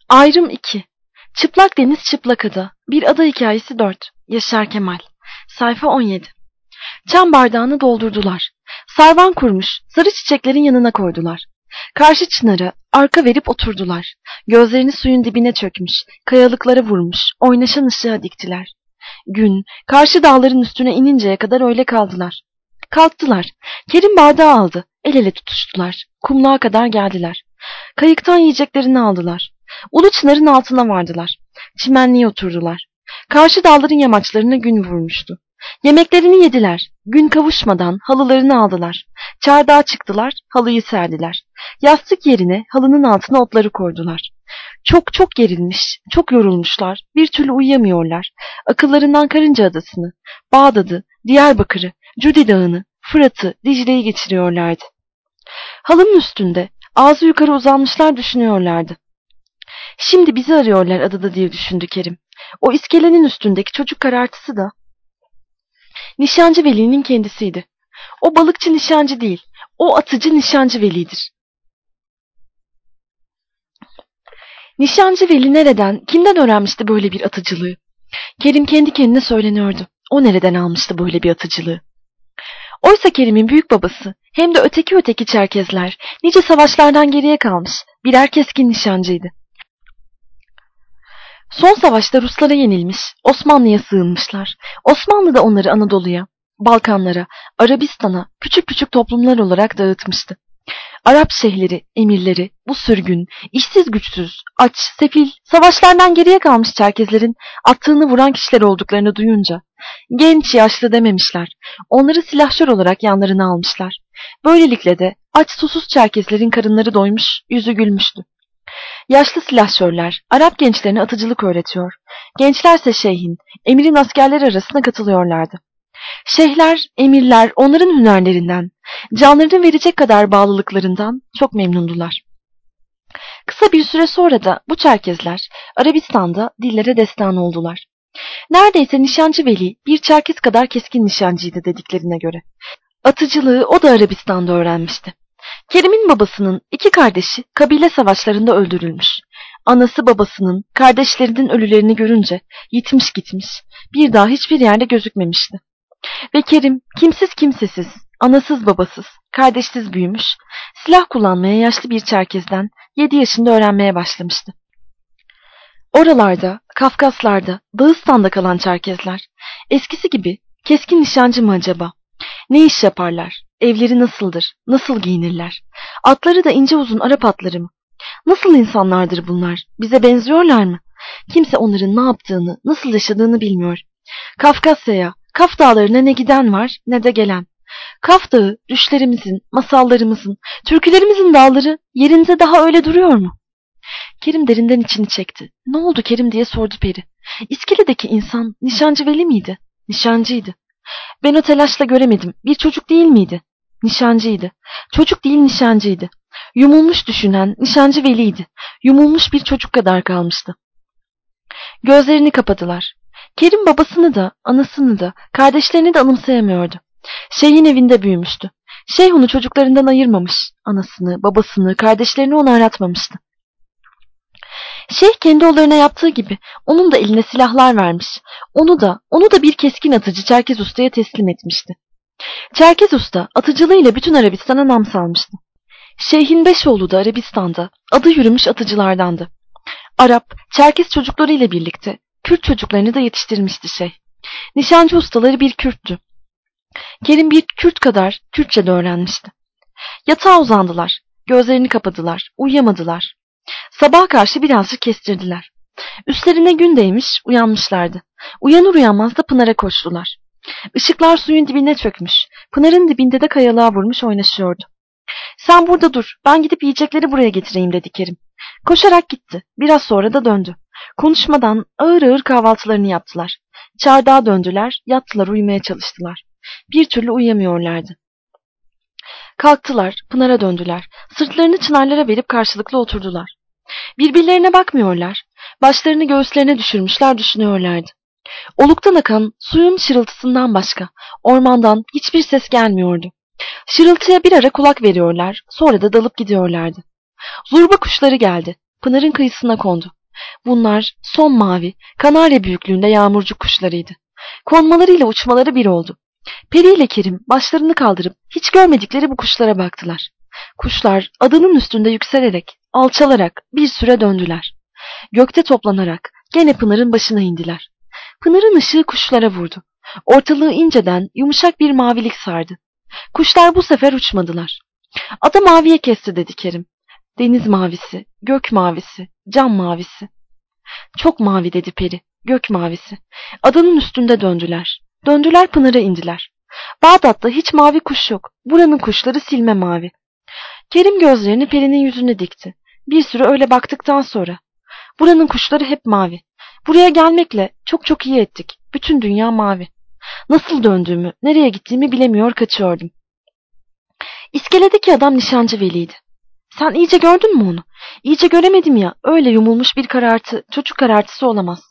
Ayrım 2. Çıplak deniz çıplak ada. Bir ada hikayesi 4. Yaşar Kemal. Sayfa 17. Çam bardağını doldurdular. Sarvan kurmuş, sarı çiçeklerin yanına koydular. Karşı çınara arka verip oturdular. Gözlerini suyun dibine çökmüş, kayalıklara vurmuş, oynaşan ışığa diktiler. Gün, karşı dağların üstüne ininceye kadar öyle kaldılar. Kalktılar. Kerim bardağı aldı. El ele tutuştular. Kumluğa kadar geldiler. Kayıktan yiyeceklerini aldılar. Ulu çınarın altına vardılar. Çimenliğe oturdular. Karşı dağların yamaçlarına gün vurmuştu. Yemeklerini yediler. Gün kavuşmadan halılarını aldılar. Çardağa çıktılar, halıyı serdiler. Yastık yerine halının altına otları koydular. Çok çok gerilmiş, çok yorulmuşlar. Bir türlü uyuyamıyorlar. Akıllarından Karınca Adası'nı, Bağdat'ı, Diyarbakır'ı, Cudi Dağı'nı, Fırat'ı, Dicle'yi geçiriyorlardı. Halının üstünde, ağzı yukarı uzanmışlar düşünüyorlardı. Şimdi bizi arıyorlar adada diye düşündü Kerim. O iskelenin üstündeki çocuk karartısı da Nişancı Veli'nin kendisiydi. O balıkçı nişancı değil, o atıcı nişancı Veli'dir. Nişancı Veli nereden, kimden öğrenmişti böyle bir atıcılığı? Kerim kendi kendine söyleniyordu. O nereden almıştı böyle bir atıcılığı? Oysa Kerim'in büyük babası, hem de öteki Çerkezler, nice savaşlardan geriye kalmış, birer keskin nişancıydı. Son savaşta Ruslara yenilmiş, Osmanlı'ya sığınmışlar. Osmanlı da onları Anadolu'ya, Balkanlara, Arabistan'a küçük küçük toplumlar olarak dağıtmıştı. Arap şeyhleri, emirleri, bu sürgün, işsiz güçsüz, aç, sefil, savaşlardan geriye kalmış Çerkezlerin attığını vuran kişiler olduklarını duyunca, genç yaşlı dememişler, onları silahşör olarak yanlarına almışlar. Böylelikle de aç susuz Çerkezlerin karınları doymuş, yüzü gülmüştü. Yaşlı silahşörler, Arap gençlerine atıcılık öğretiyor. Gençlerse şeyhin, emirin askerleri arasına katılıyorlardı. Şeyhler, emirler onların hünerlerinden, canlarını verecek kadar bağlılıklarından çok memnundular. Kısa bir süre sonra da bu Çerkezler Arabistan'da dillere destan oldular. Neredeyse Nişancı Veli bir Çerkez kadar keskin nişancıydı dediklerine göre. Atıcılığı o da Arabistan'da öğrenmişti. Kerim'in babasının iki kardeşi kabile savaşlarında öldürülmüş. Anası babasının, kardeşlerinin ölülerini görünce yitmiş gitmiş, bir daha hiçbir yerde gözükmemişti. Ve Kerim kimsiz kimsesiz, anasız babasız, kardeşsiz büyümüş, silah kullanmaya yaşlı bir Çerkez'den 7 yaşında öğrenmeye başlamıştı. Oralarda, Kafkaslarda, Dağıstan'da kalan Çerkezler, eskisi gibi keskin nişancı mı acaba? Ne iş yaparlar? Evleri nasıldır? Nasıl giyinirler? Atları da ince uzun Arap atları mı? Nasıl insanlardır bunlar? Bize benziyorlar mı? Kimse onların ne yaptığını, nasıl yaşadığını bilmiyor. Kafkasya'ya, Kaf Dağları'na ne giden var ne de gelen. Kaf Dağı, düşlerimizin, masallarımızın, türkülerimizin dağları yerinde daha öyle duruyor mu? Kerim derinden içini çekti. Ne oldu Kerim diye sordu Peri. İskele'deki insan Nişancı Veli miydi? Nişancıydı. Ben o telaşla göremedim. Bir çocuk değil miydi? Nişancıydı. Çocuk değil nişancıydı. Yumulmuş düşünen Nişancı Veli'ydi. Yumulmuş bir çocuk kadar kalmıştı. Gözlerini kapadılar. Kerim babasını da, anasını da, kardeşlerini de anımsayamıyordu. Şeyhin evinde büyümüştü. Şeyh onu çocuklarından ayırmamış. Anasını, babasını, kardeşlerini ona aratmamıştı. Şeyh kendi oğullarına yaptığı gibi onun da eline silahlar vermiş. Onu da bir keskin atıcı Çerkez Usta'ya teslim etmişti. Çerkez Usta atıcılığıyla bütün Arabistan'a nam salmıştı. Şeyhin 5 oğlu da Arabistan'da adı yürümüş atıcılardandı. Arap, Çerkez çocuklarıyla birlikte Kürt çocuklarını da yetiştirmişti şeyh. Nişancı ustaları bir Kürttü. Kerim bir Kürt kadar Kürtçe de öğrenmişti. Yatağa uzandılar, gözlerini kapadılar, uyuyamadılar. Sabaha karşı birazcık kestirdiler. Üstlerine gün değmiş, uyanmışlardı. Uyanır uyanmaz da Pınar'a koştular. Işıklar suyun dibine çökmüş, Pınar'ın dibinde de kayalığa vurmuş oynaşıyordu. Sen burada dur, ben gidip yiyecekleri buraya getireyim dedi Kerim. Koşarak gitti, biraz sonra da döndü. Konuşmadan ağır ağır kahvaltılarını yaptılar. Çardağa döndüler, yattılar, uyumaya çalıştılar. Bir türlü uyuyamıyorlardı. Kalktılar, Pınar'a döndüler. Sırtlarını çınarlara verip karşılıklı oturdular. Birbirlerine bakmıyorlar. Başlarını göğüslerine düşürmüşler düşünüyorlardı. Oluktan akan suyun şırıltısından başka ormandan hiçbir ses gelmiyordu. Şırıltıya bir ara kulak veriyorlar, sonra da dalıp gidiyorlardı. Zurba kuşları geldi. Pınar'ın kıyısına kondu. Bunlar son mavi, kanarya büyüklüğünde yağmurcuk kuşlarıydı. Konmalarıyla uçmaları bir oldu. Peri ile Kerim başlarını kaldırıp hiç görmedikleri bu kuşlara baktılar. Kuşlar adının üstünde yükselerek, alçalarak bir süre döndüler. Gökte toplanarak gene Pınar'ın başına indiler. Pınar'ın ışığı kuşlara vurdu. Ortalığı inceden yumuşak bir mavilik sardı. Kuşlar bu sefer uçmadılar. Ada maviye kesti dedi Kerim. Deniz mavisi, gök mavisi, cam mavisi. Çok mavi dedi Peri, gök mavisi. Adanın üstünde döndüler. Döndüler Pınar'a indiler. Bağdat'ta hiç mavi kuş yok. Buranın kuşları silme mavi. Kerim gözlerini Peri'nin yüzüne dikti. Bir süre öyle baktıktan sonra. Buranın kuşları hep mavi. Buraya gelmekle çok çok iyi ettik. Bütün dünya mavi. Nasıl döndüğümü, nereye gittiğimi bilemiyor kaçıyordum. İskeledeki adam nişancı Veli'ydi. Sen iyice gördün mü onu? İyice göremedim ya. Öyle yumulmuş bir karartı, çocuk karartısı olamaz.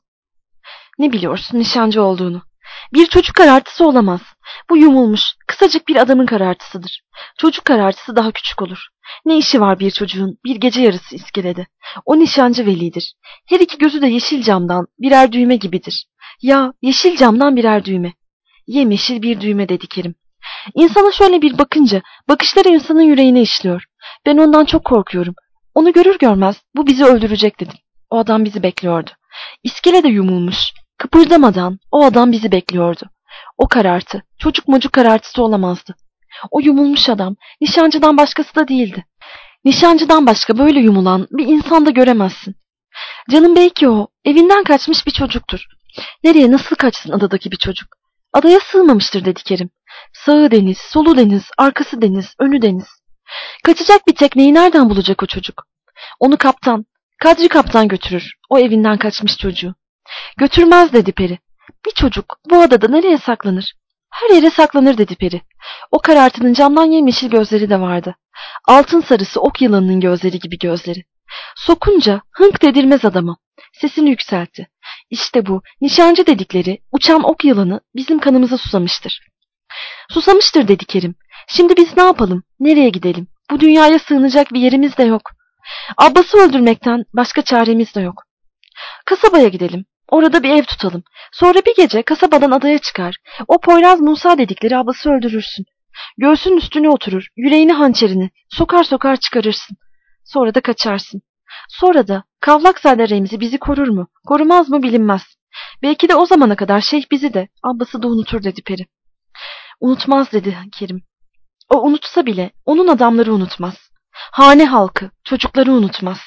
Ne biliyorsun nişancı olduğunu? Bir çocuk karartısı olamaz. Bu yumulmuş, kısacık bir adamın karartısıdır. Çocuk karartısı daha küçük olur. Ne işi var bir çocuğun bir gece yarısı iskelede? O nişancı Veli'dir. Her iki gözü de yeşil camdan birer düğme gibidir. Ya yeşil camdan birer düğme. Yemyeşil bir düğme dedi Kerim. İnsana şöyle bir bakınca bakışları insanın yüreğine işliyor. Ben ondan çok korkuyorum. Onu görür görmez bu bizi öldürecek dedim. O adam bizi bekliyordu. İskele de yumulmuş. Kıpırdamadan o adam bizi bekliyordu. O karartı, çocuk mocuk karartısı olamazdı. O yumulmuş adam, nişancıdan başkası da değildi. Nişancıdan başka böyle yumulan bir insan da göremezsin. Canım belki o, evinden kaçmış bir çocuktur. Nereye nasıl kaçsın adadaki bir çocuk? Adaya sığmamıştır dedi Kerim. Sağı deniz, solu deniz, arkası deniz, önü deniz. Kaçacak bir tekneyi nereden bulacak o çocuk? Onu kaptan, Kadri kaptan götürür, o evinden kaçmış çocuğu. Götürmez dedi Peri. Bir çocuk bu adada nereye saklanır? Her yere saklanır dedi Peri. O karartının camdan yemyeşil gözleri de vardı. Altın sarısı ok yılanının gözleri gibi gözleri. Sokunca hınk dedirmez adama. Sesini yükseltti. İşte bu nişancı dedikleri uçan ok yılanı bizim kanımıza susamıştır. Susamıştır dedi Kerim. Şimdi biz ne yapalım? Nereye gidelim? Bu dünyaya sığınacak bir yerimiz de yok. Abbas'ı öldürmekten başka çaremiz de yok. Kasabaya gidelim. Orada bir ev tutalım. Sonra bir gece kasabadan adaya çıkar. O Poyraz Musa dedikleri Abbas'ı öldürürsün. Göğsünün üstüne oturur. Yüreğini hançerini sokar sokar çıkarırsın. Sonra da kaçarsın. Sonra da Kavlaksade Remzi bizi korur mu? Korumaz mı bilinmez. Belki de o zamana kadar şeyh bizi de Abbas'ı da unutur dedi Peri. Unutmaz dedi Kerim. O unutsa bile onun adamları unutmaz. Hane halkı, çocukları unutmaz.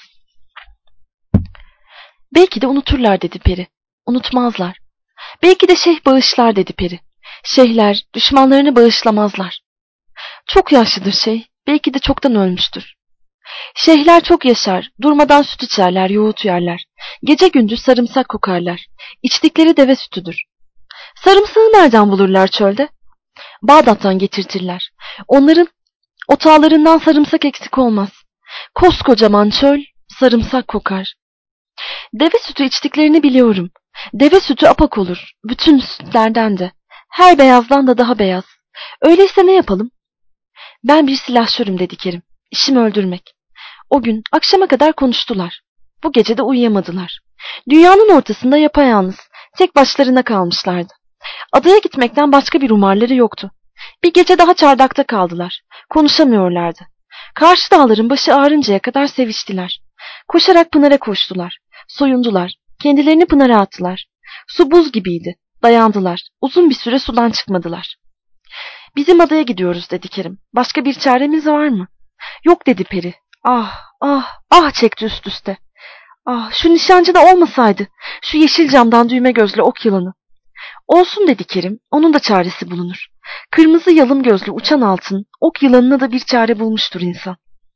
Belki de unuturlar dedi Peri. Unutmazlar. Belki de şeyh bağışlar dedi Peri. Şeyhler düşmanlarını bağışlamazlar. Çok yaşlıdır şeyh. Belki de çoktan ölmüştür. Şeyhler çok yaşar. Durmadan süt içerler, yoğurt yerler. Gece gündüz sarımsak kokarlar. İçtikleri deve sütüdür. Sarımsağı nereden bulurlar çölde? Bağdat'tan getirtirler. Onların otağlarından sarımsak eksik olmaz. Koskocaman çöl sarımsak kokar. Deve sütü içtiklerini biliyorum. Deve sütü apak olur. Bütün sütlerden de. Her beyazdan da daha beyaz. Öyleyse ne yapalım? Ben bir silahşörüm dedi Kerim. İşim öldürmek. O gün akşama kadar konuştular. Bu gece de uyuyamadılar. Dünyanın ortasında yapayalnız, tek başlarına kalmışlardı. Adaya gitmekten başka bir umarları yoktu. Bir gece daha çardakta kaldılar. Konuşamıyorlardı. Karşı dağların başı ağrıncaya kadar seviştiler. Koşarak Pınar'a koştular. Soyundular. Kendilerini Pınar'a attılar. Su buz gibiydi. Dayandılar. Uzun bir süre sudan çıkmadılar. Bizim adaya gidiyoruz dedi Kerim. Başka bir çaremiz var mı? Yok dedi Peri. Ah, ah, ah çekti üst üste. Ah, şu nişancı da olmasaydı. Şu yeşil camdan düğme gözlü ok yılanı. Olsun dedi Kerim. Onun da çaresi bulunur. Kırmızı yalım gözlü uçan altın, ok yılanına da bir çare bulmuştur insan.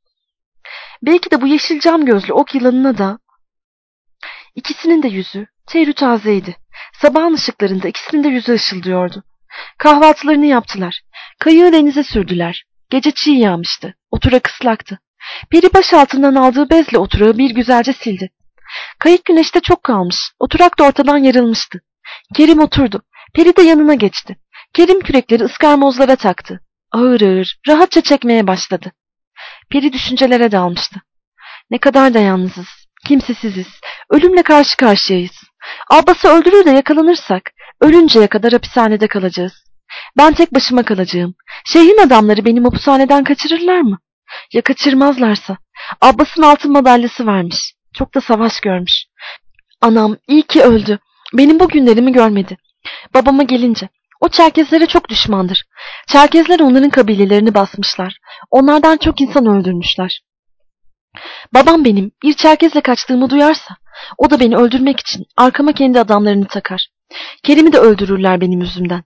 Belki de bu yeşil cam gözlü ok yılanına da... İkisinin de yüzü teyrü tazeydi. Sabahın ışıklarında ikisinin de yüzü ışıldıyordu. Kahvaltılarını yaptılar. Kayığı denize sürdüler. Gece çiğ yağmıştı. Oturak ıslaktı. Peri baş altından aldığı bezle oturağı bir güzelce sildi. Kayık güneşte çok kalmış. Oturak da ortadan yarılmıştı. Kerim oturdu. Peri de yanına geçti. Kerim kürekleri ıskarmozlara taktı. Ağır ağır, rahatça çekmeye başladı. Peri düşüncelere dalmıştı. Ne kadar da yalnızız. Kimsesiziz. Ölümle karşı karşıyayız. Abbas'ı öldürür de yakalanırsak ölünceye kadar hapishanede kalacağız. Ben tek başıma kalacağım. Şeyhin adamları beni hapishaneden kaçırırlar mı? Ya kaçırmazlarsa? Abbas'ın altın madalyası varmış. Çok da savaş görmüş. Anam iyi ki öldü. Benim bu günlerimi görmedi. Babama gelince, o Çerkezlere çok düşmandır. Çerkezler onların kabilelerini basmışlar. Onlardan çok insan öldürmüşler. Babam benim bir Çerkezle kaçtığımı duyarsa, o da beni öldürmek için arkama kendi adamlarını takar. Kerim'i de öldürürler benim yüzümden.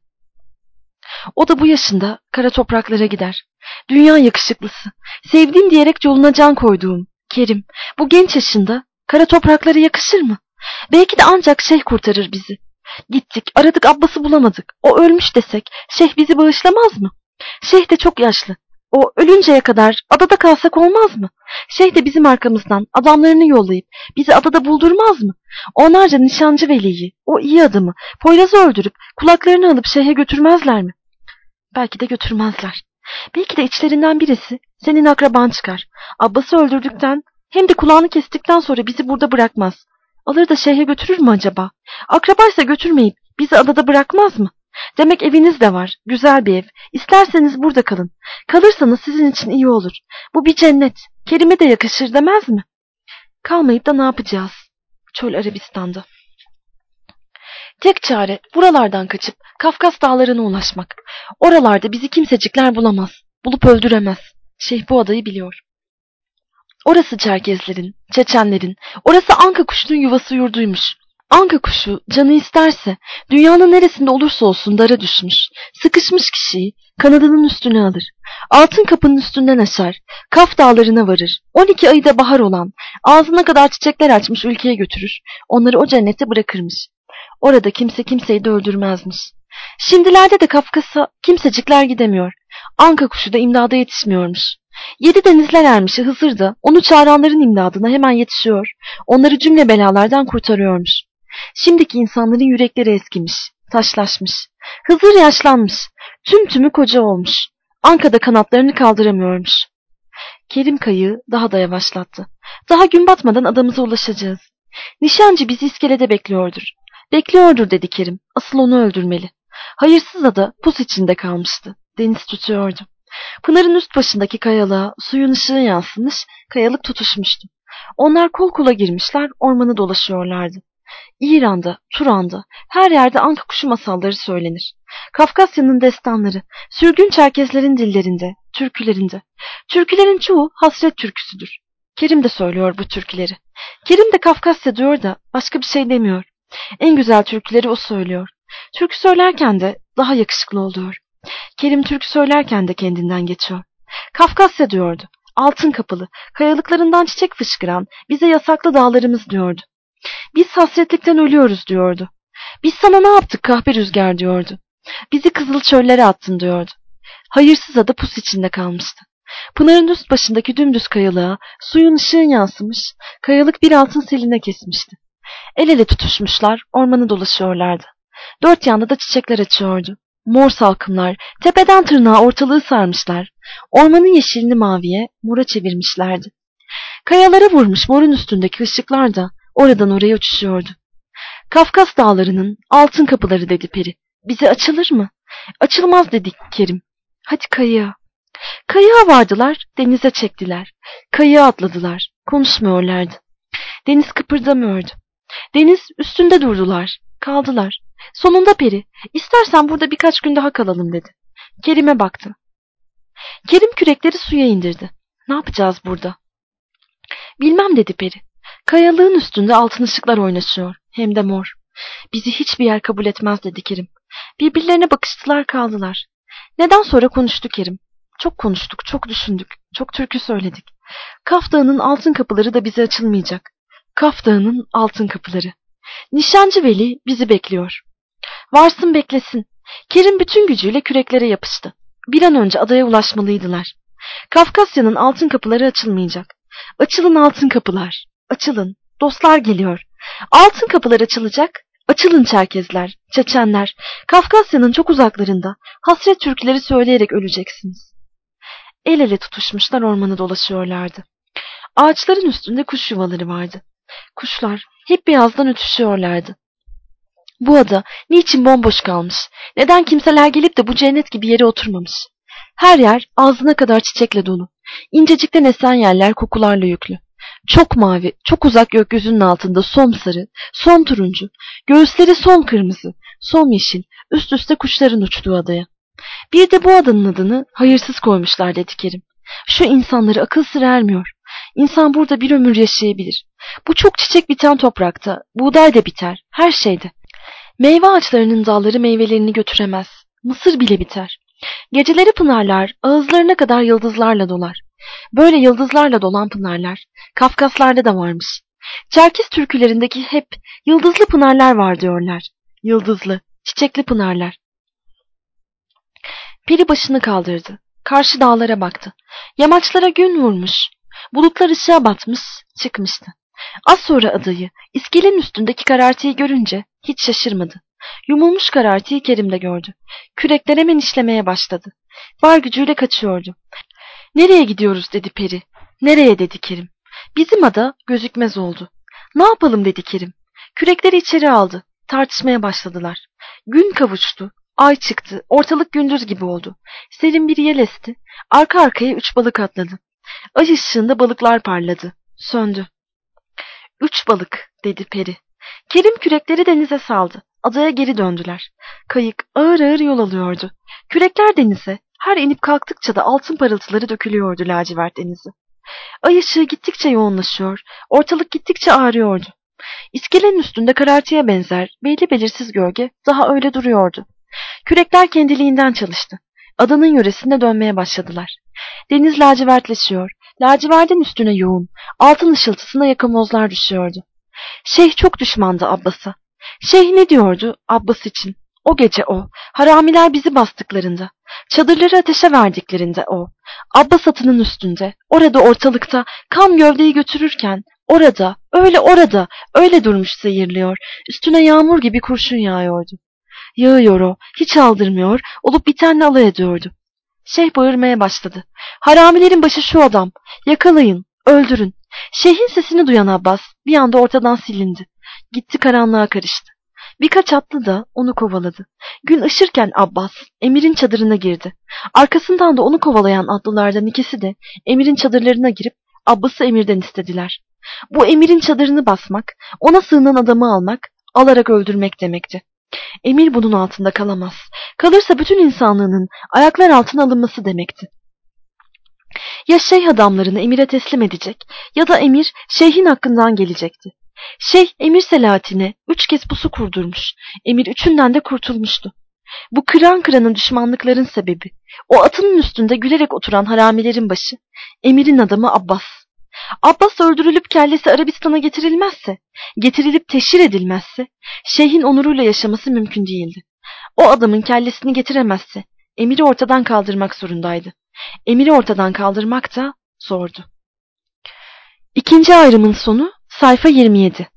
O da bu yaşında kara topraklara gider. Dünya yakışıklısı, sevdiğim diyerek yoluna can koyduğum Kerim, bu genç yaşında kara topraklara yakışır mı? Belki de ancak şeyh kurtarır bizi. Gittik, aradık, Abbas'ı bulamadık. O ölmüş desek, şeyh bizi bağışlamaz mı? Şeyh de çok yaşlı. O ölünceye kadar adada kalsak olmaz mı? Şeyh de bizim arkamızdan adamlarını yollayıp bizi adada buldurmaz mı? Onlarca nişancı veliyi, o iyi adamı, Poyraz'ı öldürüp kulaklarını alıp şeyhe götürmezler mi? Belki de götürmezler. Belki de içlerinden birisi senin akraban çıkar. Abbas'ı öldürdükten hem de kulağını kestikten sonra bizi burada bırakmaz. Alır da şeyhe götürür mü acaba? Akrabaysa götürmeyip bizi adada bırakmaz mı? Demek eviniz de var. Güzel bir ev. İsterseniz burada kalın. Kalırsanız sizin için iyi olur. Bu bir cennet. Kerim'e de yakışır demez mi? Kalmayıp da ne yapacağız? Çöl Arabistan'da. Tek çare buralardan kaçıp Kafkas dağlarına ulaşmak. Oralarda bizi kimsecikler bulamaz. Bulup öldüremez. Şeyh bu adayı biliyor. Orası Çerkezlerin, Çeçenlerin, orası Anka kuşunun yuvası yurduymuş. Anka kuşu canı isterse dünyanın neresinde olursa olsun dara düşmüş, sıkışmış kişiyi kanadının üstüne alır. Altın kapının üstünden aşar, Kaf dağlarına varır. 12 ayı da bahar olan, ağzına kadar çiçekler açmış ülkeye götürür. Onları o cennette bırakırmış. Orada kimse kimseyi de öldürmezmiş. Şimdilerde de Kafkas'a kimsecikler gidemiyor. Anka kuşu da imdada yetişmiyormuş. 7 denizler ermişi Hızır da onu çağıranların imdadına hemen yetişiyor. Onları cümle belalardan kurtarıyormuş. Şimdiki insanların yürekleri eskimiş, taşlaşmış. Hızır yaşlanmış, tümü koca olmuş. Anka da kanatlarını kaldıramıyormuş. Kerim kayığı daha da yavaşlattı. Daha gün batmadan adamıza ulaşacağız. Nişancı bizi iskelede bekliyordur. Bekliyordur dedi Kerim. Asıl onu öldürmeli. Hayırsız ada pus içinde kalmıştı. Deniz tutuyordu. Pınarın üst başındaki kayalığa suyun ışığı yansımış, kayalık tutuşmuştu. Onlar kol kola girmişler, ormanı dolaşıyorlardı. İran'da, Turan'da, her yerde Anka kuşu masalları söylenir. Kafkasya'nın destanları, sürgün Çerkezlerin dillerinde, türkülerinde. Türkülerin çoğu hasret türküsüdür. Kerim de söylüyor bu türküleri. Kerim de Kafkasya diyor da başka bir şey demiyor. En güzel türküleri o söylüyor. Türkü söylerken de daha yakışıklı oluyor. Kerim türkü söylerken de kendinden geçiyor. Kafkasya diyordu. Altın kapılı, kayalıklarından çiçek fışkıran, bize yasaklı dağlarımız diyordu. Biz hasretlikten ölüyoruz diyordu. Biz sana ne yaptık kahpe rüzgar diyordu. Bizi kızıl çöllere attın diyordu. Hayırsız ada pus içinde kalmıştı. Pınarın üst başındaki dümdüz kayalığa suyun ışığı yansımış, kayalık bir altın seline kesmişti. El ele tutuşmuşlar, ormanı dolaşıyorlardı. Dört yanda da çiçekler açıyordu. Mor salkımlar tepeden tırnağa ortalığı sarmışlar. Ormanın yeşilini maviye, mora çevirmişlerdi. Kayalara vurmuş morun üstündeki ışıklar da oradan oraya uçuşuyordu. Kafkas dağlarının altın kapıları dedi peri. Bize açılır mı? Açılmaz dedi Kerim. Hadi kayığa. Kayığa vardılar, denize çektiler. Kayığa atladılar, konuşmuyorlardı. Deniz kıpırdamıyordu. Deniz üstünde durdular, kaldılar. Sonunda peri, istersen burada birkaç gün daha kalalım dedi. Kerim'e baktı. Kerim kürekleri suya indirdi. Ne yapacağız burada? Bilmem dedi peri. Kayalığın üstünde altın ışıklar oynaşıyor. Hem de mor. Bizi hiçbir yer kabul etmez dedi Kerim. Birbirlerine bakıştılar kaldılar. Neden sonra konuştu Kerim. Çok konuştuk, çok düşündük, çok türkü söyledik. Kaf Dağı'nın altın kapıları da bize açılmayacak. Kaf Dağı'nın altın kapıları. Nişancı Veli bizi bekliyor. Varsın beklesin. Kerim bütün gücüyle küreklere yapıştı. Bir an önce adaya ulaşmalıydılar. Kafkasya'nın altın kapıları açılmayacak. Açılın altın kapılar. Açılın. Dostlar geliyor. Altın kapılar açılacak. Açılın Çerkezler, Çeçenler. Kafkasya'nın çok uzaklarında hasret türküleri söyleyerek öleceksiniz. El ele tutuşmuşlar ormanı dolaşıyorlardı. Ağaçların üstünde kuş yuvaları vardı. Kuşlar hep beyazdan ötüşüyorlardı. Bu ada niçin bomboş kalmış? Neden kimseler gelip de bu cennet gibi yere oturmamış? Her yer ağzına kadar çiçekle dolu. İncecikten esen yerler kokularla yüklü. Çok mavi, çok uzak gökyüzünün altında somsarı, son turuncu, göğüsleri son kırmızı, son yeşil, üst üste kuşların uçtuğu adaya. Bir de bu adanın adını hayırsız koymuşlar dedi Kerim. Şu insanları akıl sır ermiyor. İnsan burada bir ömür yaşayabilir. Bu çok çiçek biten toprakta, buğday da biter, her şeyde. Meyve ağaçlarının dalları meyvelerini götüremez. Mısır bile biter. Geceleri pınarlar ağızlarına kadar yıldızlarla dolar. Böyle yıldızlarla dolan pınarlar Kafkaslarda da varmış. Çerkes türkülerindeki hep yıldızlı pınarlar var diyorlar. Yıldızlı, çiçekli pınarlar. Peri başını kaldırdı. Karşı dağlara baktı. Yamaçlara gün vurmuş. Bulutlar ışığa batmış, çıkmıştı. Az sonra adayı, iskelenin üstündeki karartıyı görünce hiç şaşırmadı. Yumulmuş karartıyı Kerim de gördü. Kürekler hemen işlemeye başladı. Var gücüyle kaçıyordu. Nereye gidiyoruz dedi Peri. Nereye dedi Kerim. Bizim ada gözükmez oldu. Ne yapalım dedi Kerim. Kürekleri içeri aldı. Tartışmaya başladılar. Gün kavuştu. Ay çıktı. Ortalık gündüz gibi oldu. Serin bir yel esti. Arka arkaya 3 balık atladı. Ay ışığında balıklar parladı. Söndü. 3 balık dedi Peri. Kerim kürekleri denize saldı. Adaya geri döndüler. Kayık ağır ağır yol alıyordu. Kürekler denize, her inip kalktıkça da altın parıltıları dökülüyordu lacivert denize. Ay ışığı gittikçe yoğunlaşıyor, ortalık gittikçe ağrıyordu. İskelenin üstünde karartıya benzer, belli belirsiz gölge daha öyle duruyordu. Kürekler kendiliğinden çalıştı. Adanın yöresinde dönmeye başladılar. Deniz lacivertleşiyor, lacivertin üstüne yoğun, altın ışıltısına yakamozlar düşüyordu. Şeyh çok düşmandı Abbas'a. Şeyh ne diyordu Abbas için? O gece o, haramiler bizi bastıklarında, çadırları ateşe verdiklerinde o, Abbas atının üstünde, orada ortalıkta, kan gövdeyi götürürken, orada, öyle durmuş seyirliyor, üstüne yağmur gibi kurşun yağıyordu. Yağıyor o, hiç aldırmıyor, olup bitenle alay ediyordu. Şeyh bağırmaya başladı. Haramilerin başı şu adam, yakalayın, öldürün. Şeyhin sesini duyan Abbas bir anda ortadan silindi. Gitti karanlığa karıştı. Birkaç atlı da onu kovaladı. Gün ışırken Abbas Emir'in çadırına girdi. Arkasından da onu kovalayan atlılardan ikisi de Emir'in çadırlarına girip Abbas'ı Emir'den istediler. Bu Emir'in çadırını basmak, ona sığınan adamı almak, alarak öldürmek demekti. Emir bunun altında kalamaz. Kalırsa bütün insanlığının ayaklar altına alınması demekti. Ya şeyh adamlarını Emir'e teslim edecek ya da Emir şeyhin hakkından gelecekti. Şeyh Emir Selahattin'e 3 kez pusu kurdurmuş. Emir üçünden de kurtulmuştu. Bu kıran kıranın düşmanlıkların sebebi, o atının üstünde gülerek oturan haramilerin başı, Emir'in adamı Abbas. Abbas öldürülüp kellesi Arabistan'a getirilmezse, getirilip teşhir edilmezse, şeyhin onuruyla yaşaması mümkün değildi. O adamın kellesini getiremezse, Emir'i ortadan kaldırmak zorundaydı. Emir'i ortadan kaldırmak da zordu. İkinci ayrımın sonu sayfa 27.